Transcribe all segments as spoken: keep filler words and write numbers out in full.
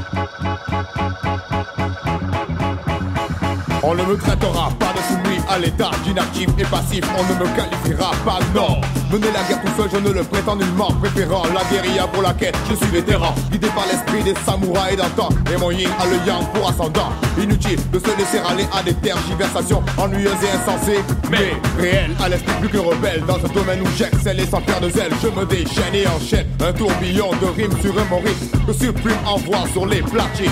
On ne me traitera pas de soumis à l'état, d'inactif et passif, on ne me qualifiera pas, non. Mener la guerre tout seul, je ne le prétends nullement, préférant la guérilla pour la quête, je suis vétéran. Guidé par l'esprit des samouraïs d'antan, et mon yin a le yang pour ascendant. Inutile de se laisser aller à des tergiversations ennuyeuses et insensées, mais réel à l'esprit plus que rebelle. Dans un domaine où j'excelle et sans faire de zèle, je me déchaîne et enchaîne un tourbillon de rimes sur un morite que Supreme envoie sur les platines.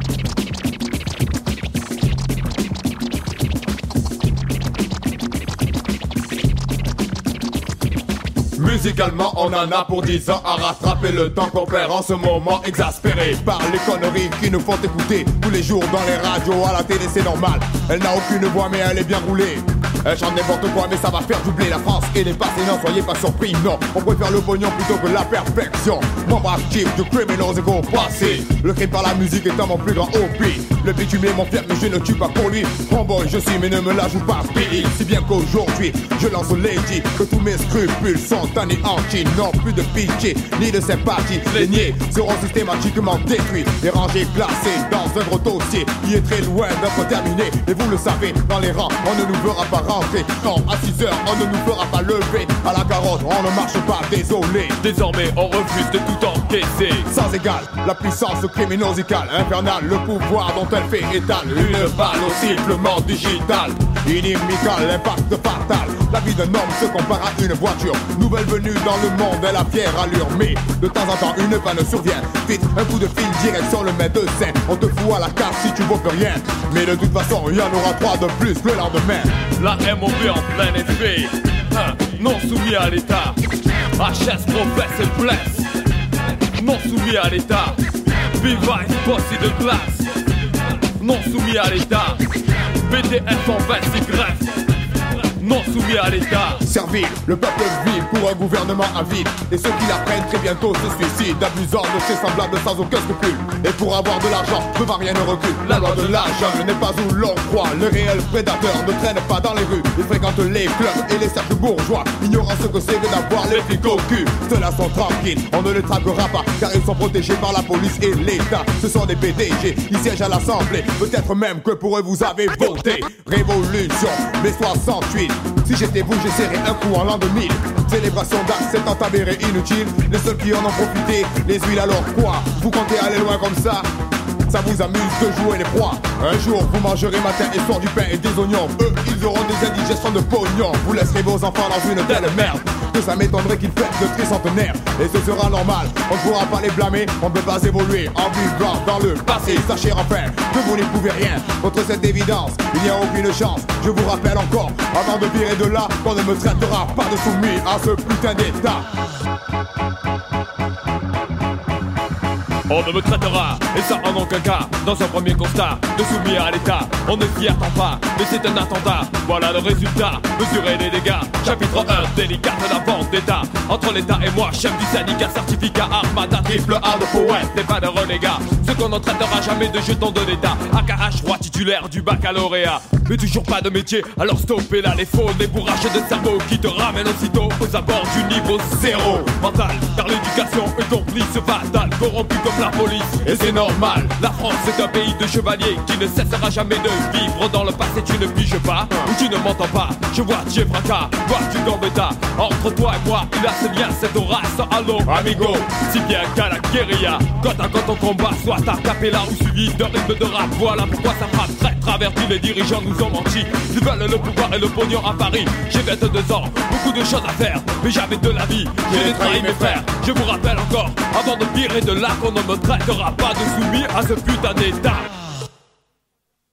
Musicalement on en a pour dix ans à rattraper le temps qu'on perd en ce moment, exaspéré par les conneries qui nous font écouter tous les jours dans les radios, à la télé c'est normal. Elle n'a aucune voix mais elle est bien roulée. Elle chante n'importe quoi mais ça va faire doubler la France et les passés, non soyez pas surpris, non. On préfère le pognon plutôt que la perfection. Membre actif du criminals ego passé. Le crime par la musique étant mon plus grand hobby. Le bitume est mon fier mais je ne tue pas pour lui. Homeboy je suis mais ne me la joue pas pire. Si bien qu'aujourd'hui je lance Lady, que tous mes scrupules sont anéantis. Non plus de pitié ni de sympathie. Les niais seront systématiquement détruits et rangés, placés dans un gros dossier qui est très loin d'être terminé. Et vous le savez, dans les rangs on ne nous verra pas rentrer. Non, à six heures on ne nous fera pas lever. À la carotte on ne marche pas, désolé. Désormais on refuse de tout encaisser. Sans égal, la puissance criminosicale infernale, le pouvoir dont elle fait étal. Une balle au sifflement digital, inimical, l'impact fatal. La vie d'un homme se compare à une voiture nouvelle venue dans le monde, elle a fière allure. Mais de temps en temps une panne survient. Vite, un coup de fil direction le médecin. On te fout à la casse si tu vaux plus rien. Mais de toute façon il y en aura trois de plus le lendemain. La M O B en plein effet, hein, non soumis à l'état. H S professe et blesse, non soumis à l'état. B-Vice, bossy de glace, non soumis à l'état. B D F en vingt-six greffes, non soumis à l'état. Servile, le peuple vit pour un gouvernement avide. Et ceux qui l'apprennent très bientôt se suicident, abusant de ses semblables sans aucun scrupule. Et pour avoir de l'argent, devant rien ne recule. La loi de la jungle n'est pas où l'on croit. Le réel prédateur ne traîne pas dans les rues. Il fréquente les clubs et les cercles bourgeois, ignorant ce que c'est que d'avoir les flics au cul. Ceux-là sont tranquilles, on ne les traquera pas, car ils sont protégés par la police et l'État. Ce sont des P D G, ils siègent à l'Assemblée. Peut-être même que pour eux vous avez voté. Révolution, mai soixante-huit. Si j'étais vous, j'essaierais un coup en l'an deux mille. Célébration d'actes s'étant avérée inutile. Les seuls qui en ont profité, les huiles alors quoi? Vous comptez aller loin comme ça? Ça vous amuse de jouer les proies. Un jour vous mangerez matin et soir du pain et des oignons. Eux ils auront des indigestions de pognon. Vous laisserez vos enfants dans une telle merde que ça m'étonnerait qu'ils fassent de tricentenaires. Et ce sera normal, on ne pourra pas les blâmer. On ne peut pas évoluer en vivant dans le passé. Sachez enfin que vous n'y pouvez rien. Contre cette évidence, il n'y a aucune chance. Je vous rappelle encore, avant de virer de là, qu'on ne me traitera pas de soumis à ce putain d'état. On ne me traitera, et ça en aucun cas, dans un premier constat, de soumis à l'état. On ne s'y attend pas, mais c'est un attentat. Voilà le résultat, mesurer les dégâts. Chapitre un, délicat de la vente d'état. Entre l'état et moi, chef du syndicat, certificat, armada, triple A de poète, et pas de renégat. Ce qu'on ne traitera jamais de jetons de l'état. A K H, roi titulaire du baccalauréat. Mais toujours pas de métier, alors stoppez là les faux. Des bourrages de cerveau qui te ramènent aussitôt aux abords du niveau zéro. Mental, car l'éducation est complice fatale, corrompue comme la police, et c'est normal. La France est un pays de chevaliers qui ne cessera jamais de vivre dans le passé. Tu ne piges pas, ou tu ne m'entends pas. Je vois tu es fracas, vois tu gambetta. Entre toi et moi, il a ce lien, cette race. Allô, amigo, si bien qu'à la guérilla, quand à quand on combat, soit à capella ou suivi de rythme de rap. Voilà pourquoi ça frappe très traverti. Les dirigeants nous ont menti, ils veulent le pouvoir et le pognon à Paris. J'ai vingt-deux ans, beaucoup de choses à faire, mais jamais de la vie. J'ai trahi mes frères, je vous rappelle encore, avant de virer de là, qu'on ne me traitera pas de soumis à ce putain d'état.